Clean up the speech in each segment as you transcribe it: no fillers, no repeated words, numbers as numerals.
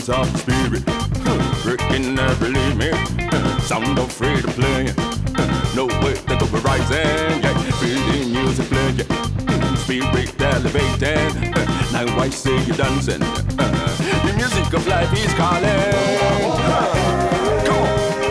winds of the spirit, breaking every limit. Sound of freedom playing, no way to go rising. Yeah, feel the music playing, spirit elevating. Now I see you dancing. The music of life is calling. Come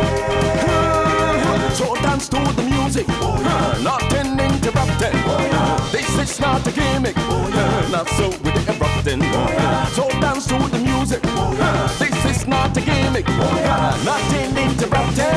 on. So dance to the music, nothing interrupting. This is not a gimmick, not so with the erupting. So dance to the music, this is not a gimmick, nothing interrupting.